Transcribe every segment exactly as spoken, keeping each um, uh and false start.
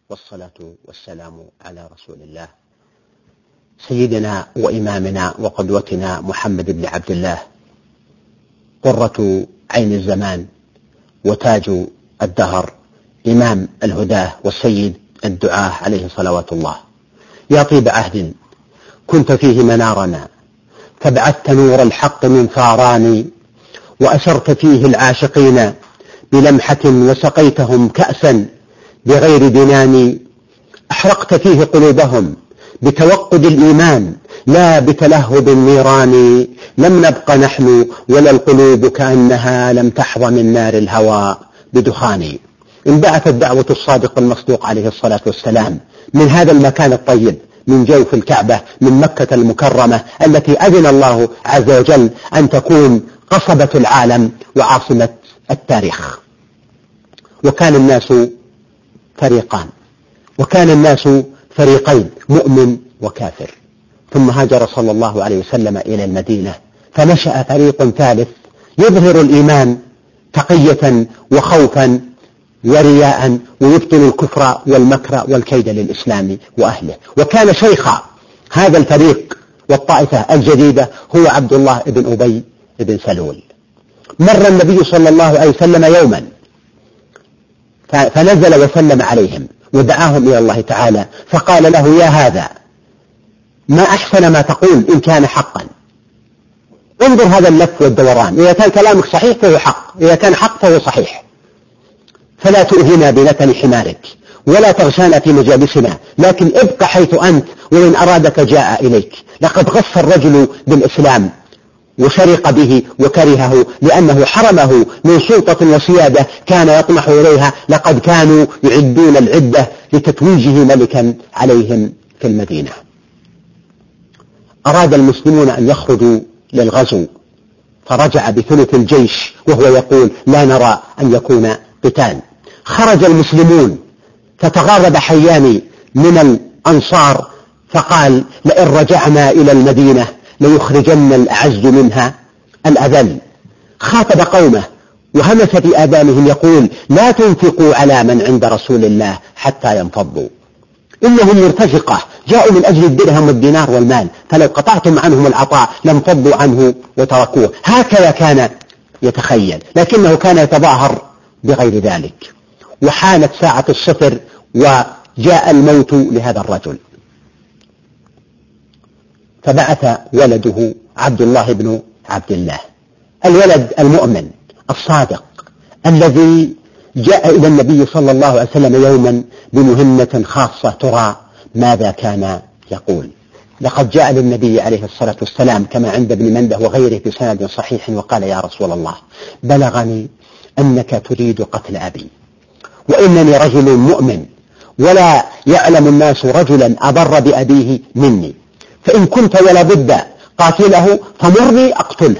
والصلاة والسلام على رسول الله سيدنا وإمامنا وقدوتنا محمد بن عبد الله، قرة عين الزمان وتاج الدهر، إمام الهداه والسيد الدعاة عليه صلوات الله. يا طيب عهد كنت فيه منارنا، فابعثت نور الحق من ثاراني، وأسرت فيه العاشقين بلمحة وسقيتهم كأسا بغير دنان، أحرقت فيه قلوبهم بتوقد الإيمان لا بتلهب النيران، لم نبق نحن ولا القلوب كأنها لم تحظى من نار الهوى بدخان. انبعثت دعوة الصادق المصدوق عليه الصلاة والسلام من هذا المكان الطيب، من جوف الكعبة، من مكة المكرمة التي أذن الله عز وجل أن تكون قصبة العالم وعاصمة التاريخ. وكان الناس فريقان، وكان الناس فريقين، مؤمن وكافر. ثم هاجر صلى الله عليه وسلم إلى المدينة، فنشأ فريق ثالث يظهر الإيمان تقية وخوفا ورياء، ويبطل الكفر والمكر والكيد للإسلام وأهله. وكان شيخ هذا الفريق والطائفة الجديدة هو عبد الله بن أبي بن سلول. مر النبي صلى الله عليه وسلم يوما فنزل وسلم عليهم ودعاهم إلى الله تعالى، فقال له: يا هذا، ما أحسن ما تقول إن كان حقا. انظر هذا اللف والدوران، إذا كان كلامك صحيح فهو حق، إذا كان حق فهو صحيح، فلا تؤذنا بنتن حمارك ولا تغشانا في مجالسنا، لكن ابق حيث أنت، وإن أرادك جاء إليك. لقد غص الرجل بالإسلام وشرق به وكرهه، لأنه حرمه من سلطة وسيادة كان يطمح إليها. لقد كانوا يعدون العدة لتتويجه ملكا عليهم في المدينة. أراد المسلمون أن يخرجوا للغزو، فرجع بثلث الجيش وهو يقول: لا نرى أن يكون قتال. خرج المسلمون فتغارب حيان من الأنصار، فقال: لئن رجعنا إلى المدينة ليخرجن الأعز منها الأذل. خاطب قومه وهمس في آذانهم يقول: لا تنفقوا على من عند رسول الله حتى ينفضوا، إنهم مرتفقة، جاءوا من أجل الدرهم والدينار والمال، فلو قطعتم عنهم العطاء لم فضوا عنه وتركوه. هكذا كان يتخيل، لكنه كان يتظاهر بغير ذلك. وحانت ساعة الصفر وجاء الموت لهذا الرجل، فبعث ولده عبد الله بن عبد الله، الولد المؤمن الصادق الذي جاء إلى النبي صلى الله عليه وسلم يوما بمهمة خاصة ترى ماذا كان يقول. لقد جاء للنبي عليه الصلاة والسلام كما عند ابن منده وغيره بسند صحيح، وقال: يا رسول الله، بلغني أنك تريد قتل أبي، وإنني رجل مؤمن، ولا يعلم الناس رجلا أضر بأبيه مني، فإن كنت ولا بد قاتله فمرني أقتله،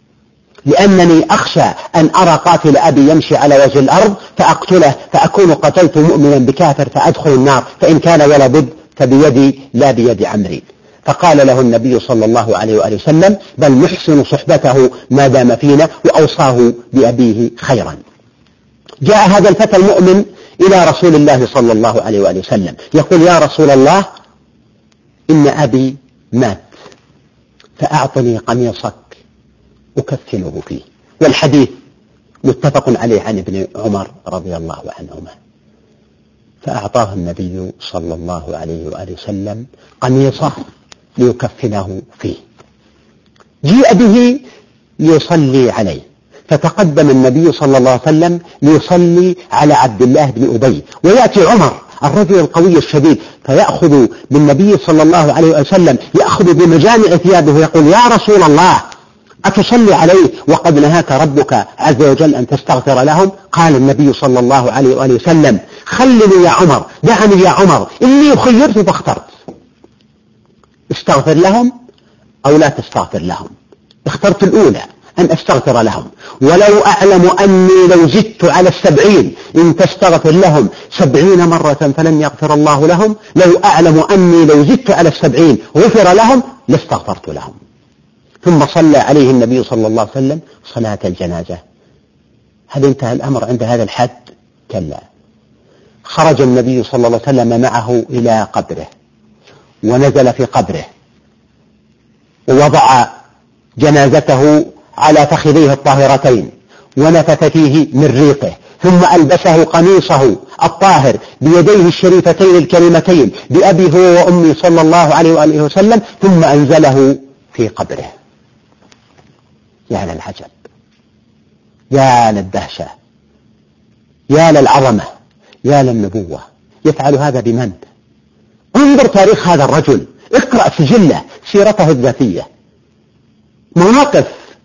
لأنني أخشى أن أرى قاتل أبي يمشي على وجه الأرض فأقتله، فأكون قتلت مؤمنا بكافر فأدخل النار، فإن كان ولا بد فبيدي لا بيد عمري. فقال له النبي صلى الله عليه وآله وسلم: بل نحسن صحبته ما دام فينا، وأوصاه بأبيه خيرا. جاء هذا الفتى المؤمن إلى رسول الله صلى الله عليه وآله وسلم يقول: يا رسول الله، إن أبي مات، فأعطني قميصك أكفنه فيه. والحديث متفق عليه عن ابن عمر رضي الله عنهما. فأعطاه النبي صلى الله عليه وآله وسلم قميصه ليكفنه فيه. جيء به ليصلي عليه، فتقدم النبي صلى الله عليه وسلم ليصلي على عبد الله بن أبي، ويأتي عمر الرجل القوي الشديد فيأخذ بالنبي صلى الله عليه وسلم، يأخذ بمجامع ثيابه ويقول: يا رسول الله، أتصلي عليه وقد نهاك ربك عز وجل أن تستغفر لهم؟ قال النبي صلى الله عليه وآله وسلم: خلني يا عمر، دعني يا عمر، إني خيرت فاخترت، استغفر لهم أو لا تستغفر لهم. اخترت الأولى، أن أستغفر لهم، ولو أعلم أني لو زدت على السبعين إن تستغفر لهم سبعين مرة فلن يغفر الله لهم، لو أعلم أني لو زدت على السبعين غفر لهم لاستغفرت لهم. ثم صلى عليه النبي صلى الله عليه وسلم صلاة الجنازة. هل انتهى الأمر عند هذا الحد؟ كلا. خرج النبي صلى الله عليه وسلم معه إلى قبره، ونزل في قبره ووضع جنازته على فخذيه الطاهرتين ونفث فيه من ريقه، ثم ألبسه قميصه الطاهر بيديه الشريفتين الكريمتين بأبي هو وأمي صلى الله عليه وآله وسلم، ثم أنزله في قبره. يا للعجب، يا للدهشة، يا للعظمة، يا للنبوة. يفعل هذا بمن؟ انظر تاريخ هذا الرجل، اقرأ سجله، سيرته الذاتية، مواقف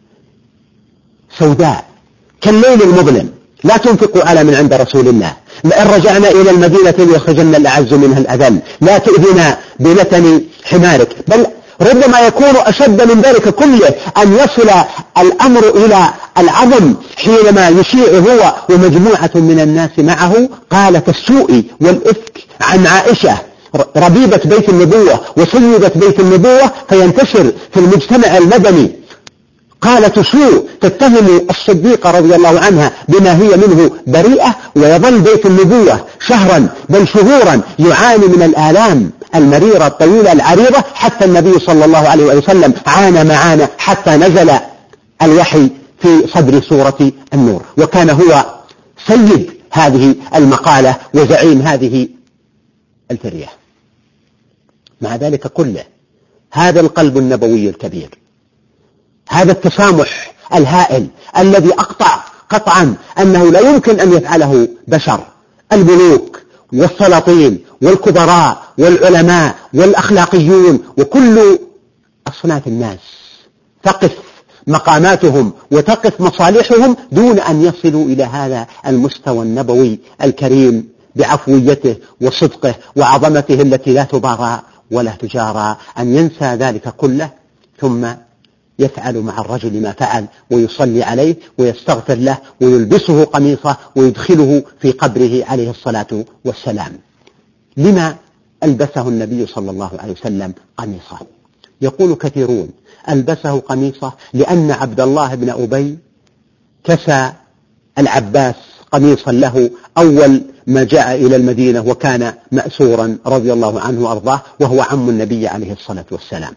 سوداء كالليل المظلم. لا تنفقوا على من عند رسول الله، لئن رجعنا إلى المدينة ليخرجن الأعز منها الأذل، لا تؤذنا بلتن حمارك. بل ربما يكون أشد من ذلك كله أن يصل الأمر إلى العظم حينما يشيع هو ومجموعة من الناس معه قالة السوء والإفك عن عائشة ربيبة بيت النبوة وسيدة بيت النبوة، فينتشر في المجتمع المدني قالة سوء تتهم الصديقة رضي الله عنها بما هي منه بريئة، ويظل بيت النبوة شهرا بل شهورا يعاني من الآلام المريرة الطويلة العريضة، حتى النبي صلى الله عليه وسلم عانى معانا حتى نزل الوحي في صدر سورة النور، وكان هو سيد هذه المقالة وزعيم هذه الفرية. مع ذلك كله هذا القلب النبوي الكبير، هذا التسامح الهائل الذي أقطع قطعا أنه لا يمكن أن يفعله بشر، الملوك والسلاطين والكبراء والعلماء والأخلاقيون وكل أصناف الناس تقف مقاماتهم وتقف مصالحهم دون أن يصلوا إلى هذا المستوى النبوي الكريم بعفويته وصدقه وعظمته التي لا تبارى ولا تجارى، أن ينسى ذلك كله ثم يفعل مع الرجل ما فعل ويصلي عليه ويستغفر له ويلبسه قميصه ويدخله في قبره عليه الصلاة والسلام. لما ألبسه النبي صلى الله عليه وسلم قميصه؟ يقول كثيرون ألبسه قميصه لأن عبد الله بن أبي كسى العباس قميصا له أول ما جاء إلى المدينة وكان مأسورا رضي الله عنه وأرضاه، وهو عم النبي عليه الصلاة والسلام.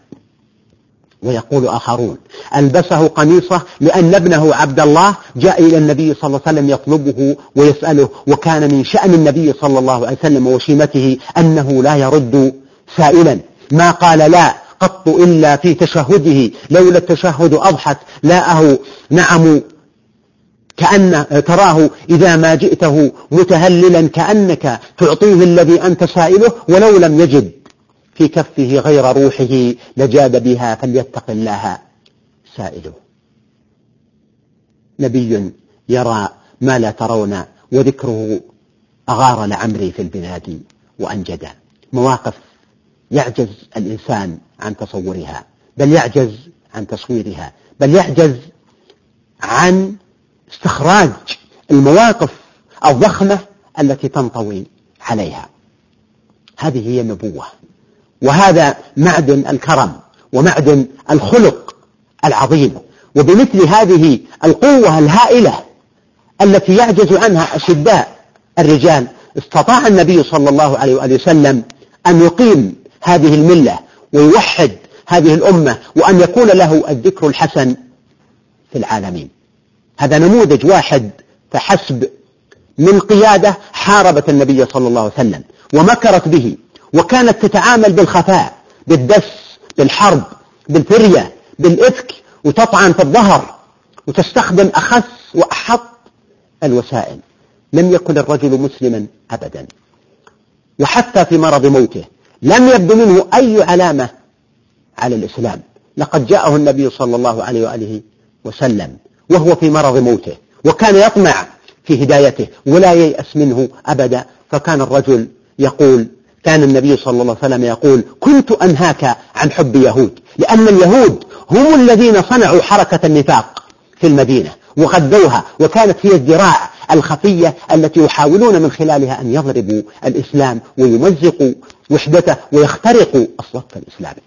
ويقول آخرون ألبسه قميصه لأن ابنه عبد الله جاء إلى النبي صلى الله عليه وسلم يطلبه ويسأله، وكان من شأن النبي صلى الله عليه وسلم وشيمته أنه لا يرد سائلا، ما قال لا قط إلا في تشهده، لولا التشهد أضحت لاءه نعم، كأن تراه إذا ما جئته متهللا كأنك تعطيه الذي أنت سائله، ولو لم يجد في كفه غير روحه لجاد بها فليتق الله سائله. نبي يرى ما لا ترون وذكره أغار لعمري في البلاد وأنجدا. مواقف يعجز الإنسان عن تصورها، بل يعجز عن تصويرها، بل يعجز عن استخراج المواقف الضخمة التي تنطوي عليها. هذه هي النبوة، وهذا معدن الكرم ومعدن الخلق العظيم. وبمثل هذه القوة الهائلة التي يعجز عنها أشداء الرجال استطاع النبي صلى الله عليه وآله وسلم أن يقيم هذه الملة ويوحد هذه الأمة، وأن يكون له الذكر الحسن في العالمين. هذا نموذج واحد فحسب من قيادة حاربت النبي صلى الله عليه وسلم ومكرت به، وكانت تتعامل بالخفاء، بالدس، بالحرب، بالفرية، بالإفك، وتطعن في الظهر، وتستخدم أخس وأحط الوسائل. لم يكن الرجل مسلما أبدا، وحتى في مرض موته لم يبدو منه أي علامة على الإسلام. لقد جاءه النبي صلى الله عليه وآله وسلم وهو في مرض موته، وكان يطمع في هدايته ولا ييأس منه أبدا. فكان الرجل يقول، كان النبي صلى الله عليه وسلم يقول: كنت أنهاك عن حب يهود، لأن اليهود هم الذين صنعوا حركة النفاق في المدينة وغذوها، وكانت هي الذراع الخفية التي يحاولون من خلالها أن يضربوا الإسلام ويمزقوا وحدته ويخترقوا الصف الإسلامي.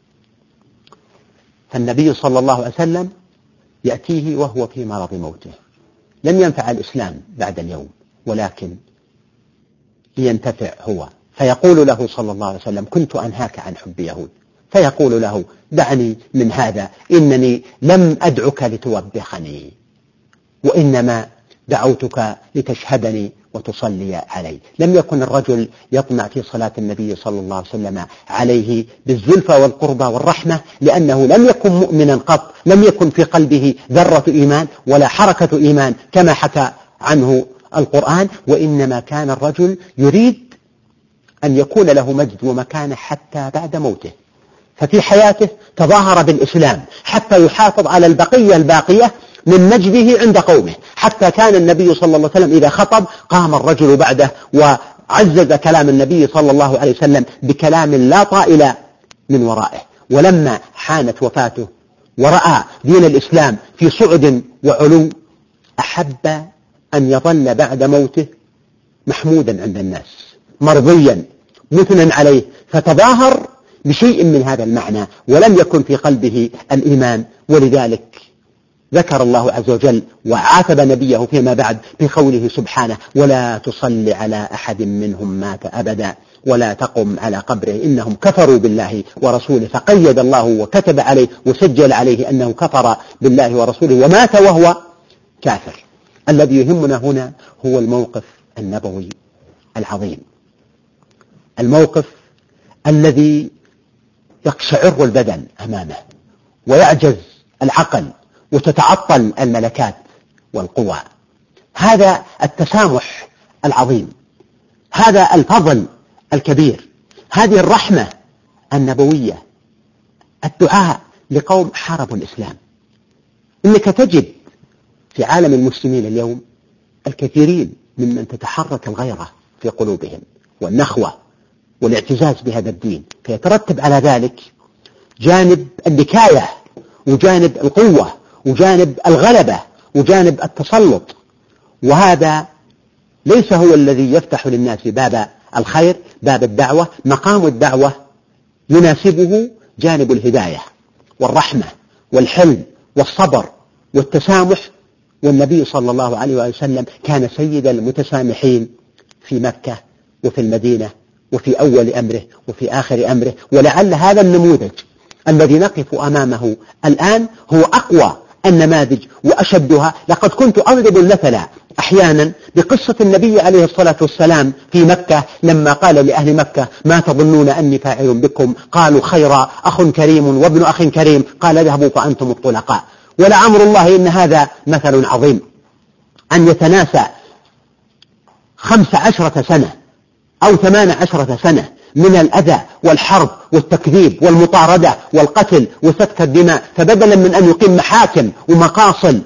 فالنبي صلى الله عليه وسلم يأتيه وهو في مرض موته. لم ينفع الإسلام بعد اليوم، ولكن لينتفع هو، فيقول له صلى الله عليه وسلم كنت أنهاك عن حب يهود، فيقول له دعني من هذا، إنني لم أدعك لتوبخني، وإنما دعوتك لتشهدني وتصلي علي. لم يكن الرجل يطمع في صلاة النبي صلى الله عليه وسلم عليه بالزلفى والقربى والرحمة، لأنه لم يكن مؤمنا قط، لم يكن في قلبه ذرة إيمان ولا حركة إيمان كما حكى عنه القرآن، وإنما كان الرجل يريد أن يكون له مجد ومكانة حتى بعد موته. ففي حياته تظاهر بالإسلام حتى يحافظ على البقية الباقية من مجده عند قومه، حتى كان النبي صلى الله عليه وسلم إذا خطب قام الرجل بعده وعزز كلام النبي صلى الله عليه وسلم بكلام لا طائل من ورائه. ولما حانت وفاته ورأى دين الإسلام في صعد وعلو، أحب أن يظل بعد موته محمودا عند الناس مرضيا مثنى عليه، فتظاهر بشيء من هذا المعنى ولم يكن في قلبه الإيمان. ولذلك ذكر الله عز وجل وعاتب نبيه فيما بعد بقوله سبحانه ولا تصل على أحد منهم مات أبدا ولا تقم على قبره إنهم كفروا بالله ورسوله، فقيد الله وكتب عليه وسجل عليه أنه كفر بالله ورسوله ومات وهو كافر. الذي يهمنا هنا هو الموقف النبوي العظيم، الموقف الذي يقشعر البدن أمامه ويعجز العقل وتتعطل الملكات والقوى. هذا التسامح العظيم، هذا الفضل الكبير، هذه الرحمة النبوية، الدعاء لقوم حاربوا الإسلام. إنك تجد في عالم المسلمين اليوم الكثيرين ممن تتحرك الغيرة في قلوبهم والنخوة والاعتزاز بهذا الدين، فيترتب على ذلك جانب النكاية وجانب القوة وجانب الغلبة وجانب التسلط، وهذا ليس هو الذي يفتح للناس باب الخير، باب الدعوة. مقام الدعوة يناسبه جانب الهداية والرحمة والحلم والصبر والتسامح. والنبي صلى الله عليه وسلم كان سيد المتسامحين في مكة وفي المدينة وفي أول أمره وفي آخر أمره. ولعل هذا النموذج الذي نقف أمامه الآن هو أقوى النماذج وأشدها. لقد كنت أضرب المثل أحيانا بقصة النبي عليه الصلاة والسلام في مكة لما قال لأهل مكة ما تظنون أني فاعل بكم؟ قالوا خيرا، أخ كريم وابن أخ كريم. قال اذهبوا فأنتم الطلقاء. ولعمر الله إن هذا مثل عظيم، أن يتناسى خمس عشرة سنة أو ثمان عشرة سنة من الأذى والحرب والتكذيب والمطاردة والقتل وسفك الدماء، فبدلا من أن يقيم محاكم ومقاصل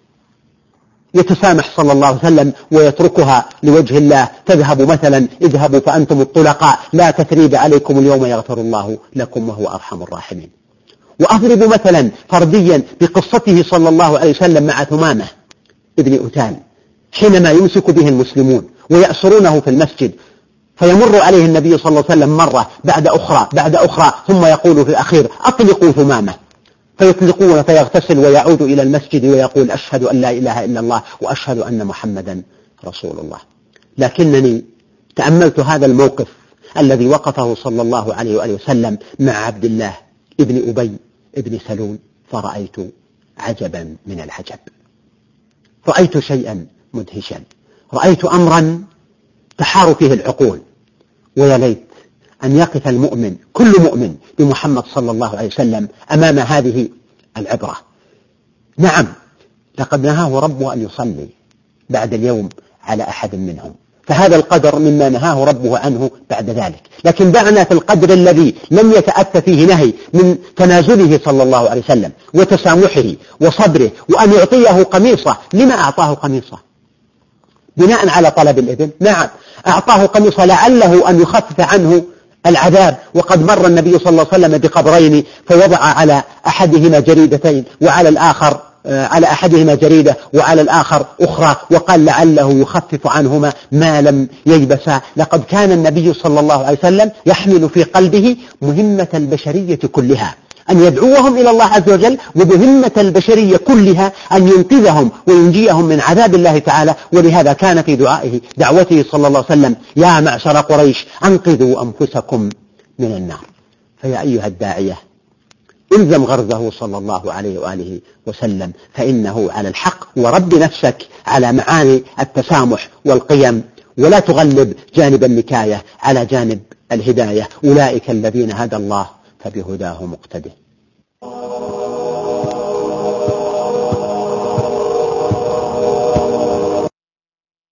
يتسامح صلى الله عليه وسلم ويتركها لوجه الله. تذهب مثلا اذهبوا فأنتم الطلقاء لا تثريب عليكم اليوم يغفر الله لكم وهو أرحم الراحمين. وأضرب مثلا فرديا بقصته صلى الله عليه وسلم مع ثمامة ابن أتان حينما يمسك به المسلمون ويأسرونه في المسجد، فيمر عليه النبي صلى الله عليه وسلم مرة بعد أخرى بعد أخرى ثم يقول في الأخير أطلقوا ثمامة، فيطلقون فيغتسل ويعود إلى المسجد ويقول أشهد أن لا إله إلا الله وأشهد أن محمدا رسول الله. لكنني تأملت هذا الموقف الذي وقفه صلى الله عليه وآله وسلم مع عبد الله ابن أبي ابن سلول، فرأيت عجبا من العجب، رأيت شيئا مدهشا، رأيت أمرا تحار فيه العقول. ويا ليت أن يقف المؤمن كل مؤمن بمحمد صلى الله عليه وسلم أمام هذه العبرة. نعم لقد نهاه ربه أن يصلي بعد اليوم على أحد منهم، فهذا القدر مما نهاه ربه عنه بعد ذلك. لكن دعنا في القدر الذي لم يتأتى فيه نهي من تنازله صلى الله عليه وسلم وتسامحه وصبره وأن يعطيه قميصة. لما أعطاه قميصة؟ بناء على طلب الإذن؟ نعم أعطاه قميصة لعله أن يخفف عنه العذاب. وقد مر النبي صلى الله عليه وسلم بقبرين فوضع على أحدهما جريدتين وعلى الآخر على أحدهما جريدة وعلى الآخر أخرى، وقال لعله يخفف عنهما ما لم ييبسا. لقد كان النبي صلى الله عليه وسلم يحمل في قلبه مهمة البشرية كلها، أن يدعوهم إلى الله عز وجل، وبهمة البشرية كلها أن ينقذهم وينجيهم من عذاب الله تعالى. ولهذا كان في دعائه دعوته صلى الله عليه وسلم: يا معشر قريش أنقذوا أنفسكم من النار. فيا أيها الداعية الزم غرزه صلى الله عليه وآله وسلم، فإنه على الحق، ورب نفسك على معاني التسامح والقيم، ولا تغلب جانب النكاية على جانب الهداية. أولئك الذين هدى الله فبهداه مقتده.